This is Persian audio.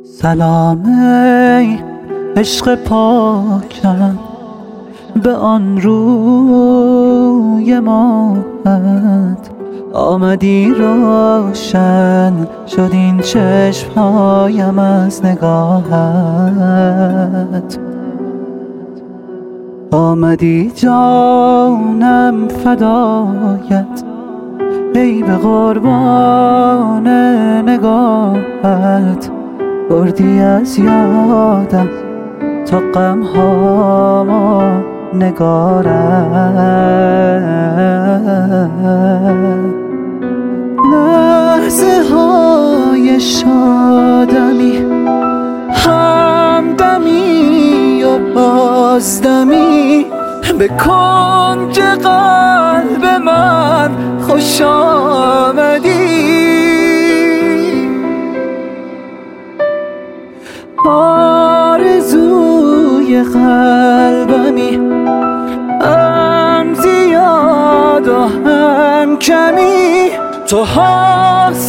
سلام ای عشق پاکم به آن روی ماهت، آمدی روشن شد این چشمهایم از نگاهت، آمدی جانم فدایت ای به قربان نگاهت، بردی از یادم تا غم‌هامو نگارم. لحظه های شادمی، همدمی و بازدمی، به کنج قلب من خوش آمدی. آرزوی قلبمی، هم زیاد و هم کمی، تو